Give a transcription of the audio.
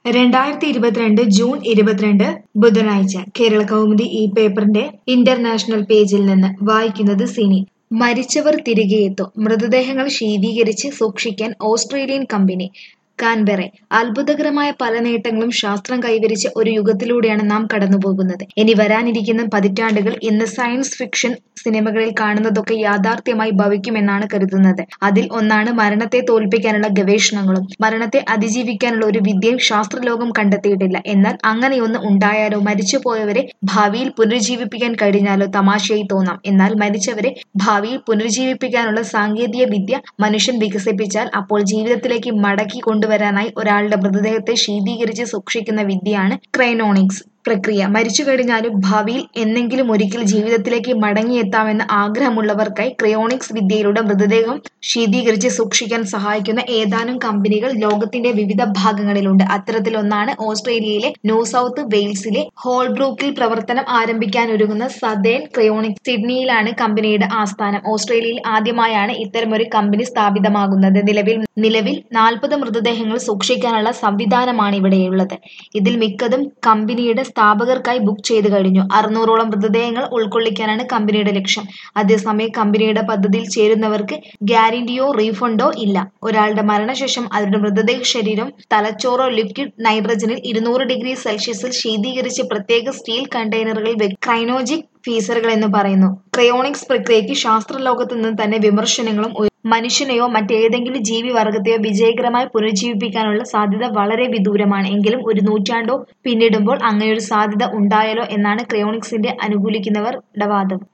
June 22 ബുധനാഴ്ച കേരള കൗമുദി ഈ പേപ്പറിന്റെ ഇന്റർനാഷണൽ പേജിൽ നിന്ന് വായിക്കുന്നത് സിനി. മരിച്ചവർ തിരികെയെത്തും, മൃതദേഹങ്ങൾ ശീതീകരിച്ച് സൂക്ഷിക്കാൻ ഓസ്ട്രേലിയൻ കമ്പനി. കാൻബെറ. അത്ഭുതകരമായ പല നേട്ടങ്ങളും ശാസ്ത്രം കൈവരിച്ച ഒരു യുഗത്തിലൂടെയാണ് നാം കടന്നുപോകുന്നത്. ഇനി വരാനിരിക്കുന്ന പതിറ്റാണ്ടുകൾ ഇന്ന് സയൻസ് ഫിക്ഷൻ സിനിമകളിൽ കാണുന്നതൊക്കെ യാഥാർത്ഥ്യമായി ഭവിക്കുമെന്നാണ് കരുതുന്നത്. അതിൽ ഒന്നാണ് മരണത്തെ തോൽപ്പിക്കാനുള്ള ഗവേഷണങ്ങളും. മരണത്തെ അതിജീവിക്കാനുള്ള ഒരു വിദ്യയും ശാസ്ത്രലോകം കണ്ടെത്തിയിട്ടില്ല. എന്നാൽ അങ്ങനെയൊന്ന് ഉണ്ടായാലോ, മരിച്ചുപോയവരെ ഭാവിയിൽ പുനരുജ്ജീവിപ്പിക്കാൻ കഴിഞ്ഞാലോ തമാശയായി തോന്നാം. എന്നാൽ മരിച്ചവരെ ഭാവിയിൽ പുനരുജ്ജീവിപ്പിക്കാനുള്ള സാങ്കേതിക വിദ്യ മനുഷ്യൻ വികസിപ്പിച്ചാൽ അപ്പോൾ ജീവിതത്തിലേക്ക് മടക്കി കൊണ്ടുവരാനായി ഒരാളുടെ മൃതദേഹത്തെ ശീതീകരിച്ച് സൂക്ഷിക്കുന്ന വിദ്യയാണ് ക്രയോണിക്സ് പ്രക്രിയ. മരിച്ചു കഴിഞ്ഞാലും ഭാവിയിൽ എന്നെങ്കിലും ഒരിക്കൽ ജീവിതത്തിലേക്ക് മടങ്ങിയെത്താമെന്ന് ആഗ്രഹമുള്ളവർക്കായി ക്രയോണിക്സ് വിദ്യയിലൂടെ മൃതദേഹം ശീതീകരിച്ച് സൂക്ഷിക്കാൻ സഹായിക്കുന്ന ഏതാനും കമ്പനികൾ ലോകത്തിന്റെ വിവിധ ഭാഗങ്ങളിലുണ്ട്. അത്തരത്തിലൊന്നാണ് ഓസ്ട്രേലിയയിലെ ന്യൂ സൗത്ത് വെയിൽസിലെ ഹോൾബ്രൂക്കിൽ പ്രവർത്തനം ആരംഭിക്കാനൊരുങ്ങുന്ന സതേൺ ക്രയോണിക്സ്. സിഡ്നിയിലാണ് കമ്പനിയുടെ ആസ്ഥാനം. ഓസ്ട്രേലിയയിൽ ആദ്യമായാണ് ഇത്തരമൊരു കമ്പനി സ്ഥാപിതമാകുന്നത്. നിലവിൽ 40 മൃതദേഹങ്ങൾ സൂക്ഷിക്കാനുള്ള സംവിധാനമാണ് ഇവിടെയുള്ളത്. ഇതിൽ മിക്കതും കമ്പനിയുടെ സ്ഥാപകർക്കായി ബുക്ക് ചെയ്തു കഴിഞ്ഞു. 600ഓളം മൃതദേഹങ്ങൾ ഉൾക്കൊള്ളിക്കാനാണ് കമ്പനിയുടെ ലക്ഷ്യം. അതേസമയം കമ്പനിയുടെ പദ്ധതിയിൽ ചേരുന്നവർക്ക് ഗ്യാരണ്ടിയോ റീഫണ്ടോ ഇല്ല. ഒരാളുടെ മരണശേഷം അവരുടെ മൃതദേഹ ശരീരം തലച്ചോറോ ലിക്വിഡ് നൈട്രജനിൽ 200 ഡിഗ്രി സെൽഷ്യസിൽ ശീതീകരിച്ച് പ്രത്യേക സ്റ്റീൽ കണ്ടെയ്നറുകളിൽ ക്രയോജനിക് ഫീസറുകൾ എന്ന് പറയുന്നു. ക്രയോണിക്സ് പ്രക്രിയയ്ക്ക് ശാസ്ത്രലോകത്ത് നിന്ന് തന്നെ വിമർശനങ്ങളും. മനുഷ്യനെയോ മറ്റേതെങ്കിലും ജീവിവർഗത്തെയോ വിജയകരമായി പുനരുജ്ജീവിപ്പിക്കാനുള്ള സാധ്യത വളരെ വിദൂരമാണ്. എങ്കിലും ഒരു നൂറ്റാണ്ടോ പിന്നിടുമ്പോൾ അങ്ങനെയൊരു സാധ്യത ഉണ്ടായാലോ എന്നാണ് ക്രയോണിക്സിനെ അനുകൂലിക്കുന്നവരുടെ വാദം.